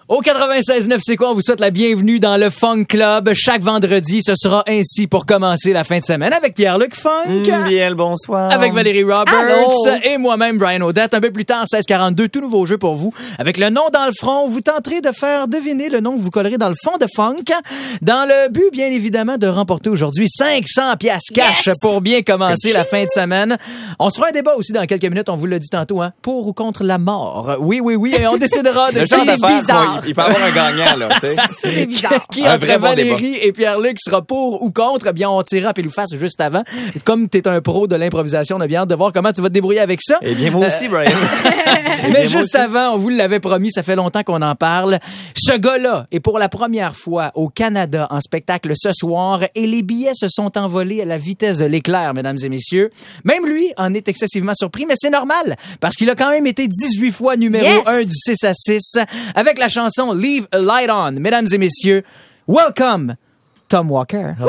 Au 96.9, c'est quoi? On vous souhaite la bienvenue dans le Funk Club. Chaque vendredi, ce sera ainsi pour commencer la fin de semaine avec Pierre-Luc Funk. Bien le bonsoir. Avec Valérie Roberts. Allô. Et moi-même, Brian Odette. Un peu plus tard, 16h42, tout nouveau jeu pour vous. Avec le nom dans le front, vous tenterez de faire deviner le nom que vous collerez dans le fond de Funk. Dans le but, bien évidemment, de remporter aujourd'hui 500 piastres cash pour bien commencer la fin de semaine. On se fera un débat aussi dans quelques minutes, on vous l'a dit tantôt, hein, pour ou contre la mort. Oui, et on décidera de Il peut y avoir un gagnant, là, tu sais. C'est bizarre. qui entre Valérie et Pierre-Luc sera pour ou contre. Eh bien, on tirera pile ou face juste avant. Comme t'es un pro de l'improvisation, on a bien hâte de voir comment tu vas te débrouiller avec ça. Eh bien, moi aussi, Brian. Mais juste avant, on vous l'avait promis, ça fait longtemps qu'on en parle. Ce gars-là est pour la première fois au Canada en spectacle ce soir et les billets se sont envolés à la vitesse de l'éclair, mesdames et messieurs. Même lui en est excessivement surpris, mais c'est normal parce qu'il a quand même été 18 fois numéro 1 du 6 à 6 avec la chanson Leave a Light On. Mesdames et messieurs, welcome Tom Walker. Hello.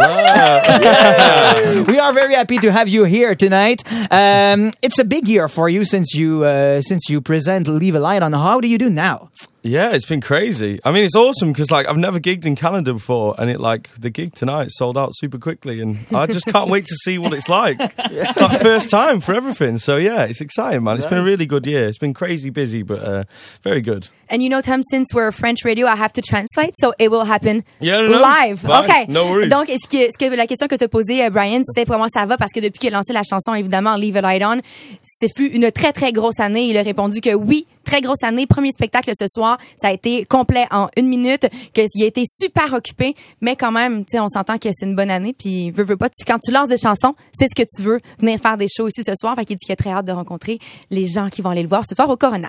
Yeah. We are very happy to have you here tonight. It's a big year for you since you present Leave a Light On. How do you do now? Yeah, it's been crazy. I mean, it's awesome because I've never gigged in Canada before, and the gig tonight sold out super quickly, and I just can't wait to see what it's like. It's like first time for everything, so yeah, it's exciting, man. It's been a really good year. It's been crazy busy, but very good. And you know, Tom, since we're French radio, I have to translate, so it will happen live. Fine. Okay. No worries. Donc, est-ce que la question que tu as posée, Brian, c'était comment ça va? Parce que depuis qu'il a lancé la chanson, évidemment, Leave a Light On, c'est fut une très, très grosse année. Il a répondu que oui, très grosse année. Premier spectacle ce soir. Ça a été complet en 1 minute, qu'il a été super occupé, mais quand même, tu sais, on s'entend que c'est une bonne année, puis veux pas, quand tu lances des chansons, c'est ce que tu veux, venir faire des shows ici ce soir, fait qu'il dit qu'il a très hâte de rencontrer les gens qui vont aller le voir ce soir au Corona.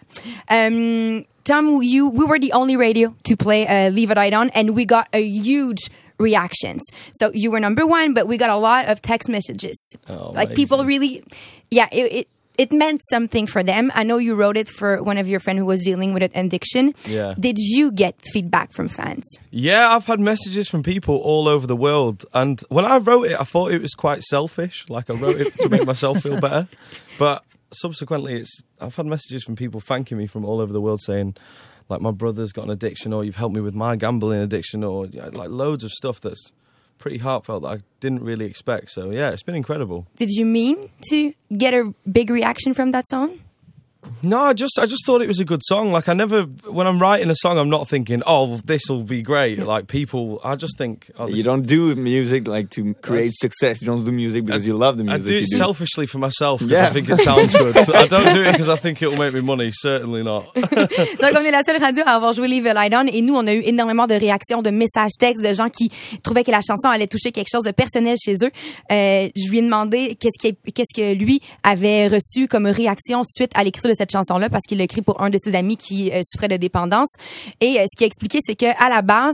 Tom, we were the only radio to play Leave It Light On, and we got a huge reactions. So you were number 1, but we got a lot of text messages. Oh, like amazing. people really, it meant something for them. I know you wrote it for one of your friends who was dealing with an addiction. Yeah. Did you get feedback from fans? Yeah, I've had messages from people all over the world, and when I wrote it, I thought it was quite selfish. Like I wrote it to make myself feel better, but subsequently, I've had messages from people thanking me from all over the world saying, like, my brother's got an addiction, or you've helped me with my gambling addiction, or like loads of stuff that's pretty heartfelt that I didn't really expect. So yeah, it's been incredible. Did you mean to get a big reaction from that song? No, I just thought it was a good song. Like when I'm writing a song, I'm not thinking, oh, this will be great. Like people, I just think... Oh, you don't do music like to create success. You don't do music because you love the music. I do it selfishly for myself because I think it sounds good. I don't do it because I think it will make me money. Certainly not. Donc, on est la seule radio à avoir joué Leave a Light On, et nous, on a eu énormément de réactions, de messages textes, de gens qui trouvaient que la chanson allait toucher quelque chose de personnel chez eux. Je lui ai demandé qu'est-ce que lui avait reçu comme réaction suite à l'écriture de cette chanson-là, parce qu'il l'a écrit pour un de ses amis qui souffrait de dépendance. Et ce qu'il a expliqué, c'est que à la base,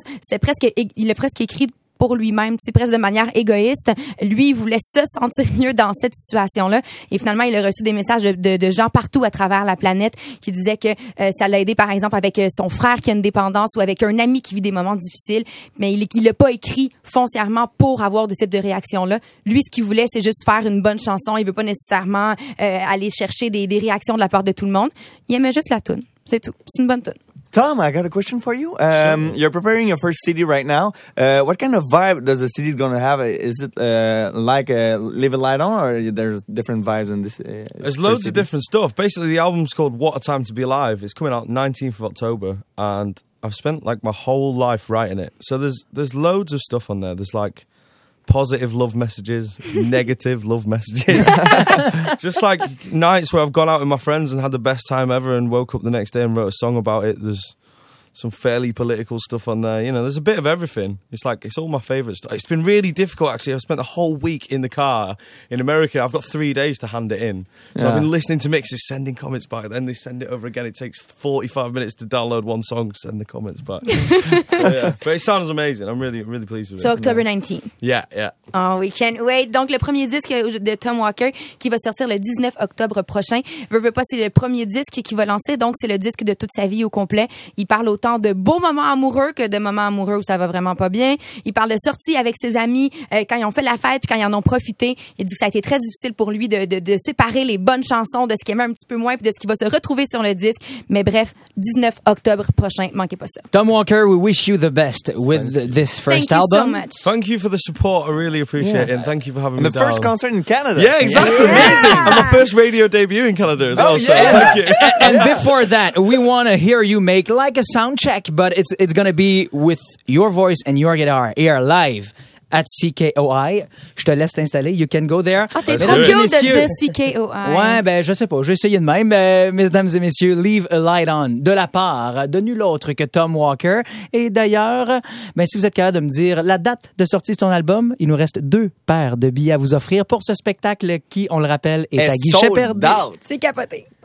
il a presque écrit pour lui-même, tu sais, presque de manière égoïste. Lui, il voulait se sentir mieux dans cette situation-là. Et finalement, il a reçu des messages de gens partout à travers la planète qui disaient que ça l'a aidé, par exemple, avec son frère qui a une dépendance ou avec un ami qui vit des moments difficiles. Mais il l'a pas écrit foncièrement pour avoir de ce type de réaction-là. Lui, ce qu'il voulait, c'est juste faire une bonne chanson. Il veut pas nécessairement aller chercher des réactions de la part de tout le monde. Il aimait juste la toune. C'est tout. C'est une bonne toune. Tom, I got a question for you. You're preparing your first CD right now. What kind of vibe does the CD going to have? Is it like Leave a Light On, or there's different vibes in this? There's loads of different stuff. Basically, the album's called What a Time to Be Alive. It's coming out 19th of October, and I've spent like my whole life writing it. So there's loads of stuff on there. There's like positive love messages, negative love messages. Just like nights where I've gone out with my friends and had the best time ever and woke up the next day and wrote a song about it. There's some fairly political stuff on there. You know, there's a bit of everything. It's all my favourite stuff. It's been really difficult, actually. I've spent a whole week in the car in America. I've got 3 days to hand it in. So I've been listening to mixes, sending comments back. Then they send it over again. It takes 45 minutes to download one song, send the comments back. So, yeah. But it sounds amazing. I'm really, really pleased with it. So October 19. Yeah. Oh, we can't wait. Donc, le premier disque de Tom Walker qui va sortir le 19 octobre prochain. Veux pas, c'est le premier disque qu'il va lancer. Donc, c'est le disque de toute sa vie au complet. Il parle autant de beaux moments amoureux que de moments amoureux où ça va vraiment pas bien. Il parle de sorties avec ses amis quand ils ont fait la fête puis quand ils en ont profité. Il dit que ça a été très difficile pour lui de séparer les bonnes chansons de ce qu'il aimait un petit peu moins puis de ce qui va se retrouver sur le disque. Mais bref, 19 octobre prochain, manquez pas ça. Tom Walker, we wish you the best with this first Thank you album. so much. Thank you for the support. I really appreciate it. And thank you for having me The first down. concert in Canada. Yeah, exactly. Amazing. And my first radio debut in Canada as well. So thank you. And before that, we want to hear you make like a sound check, but it's going to be with your voice and your guitar here live at CKOI. Je te laisse t'installer. You can go there. Ah, t'es Let's trop do it. cute de Messieurs. dire CKOI. Ouais, ben je sais pas, j'ai essayé de même. Mesdames et messieurs, Leave a Light On de la part de nul autre que Tom Walker. Et d'ailleurs, ben si vous êtes capable de me dire la date de sortie de son album, il nous reste 2 paires de billets à vous offrir pour ce spectacle qui, on le rappelle, est à guichet sold perdu. out. C'est capoté.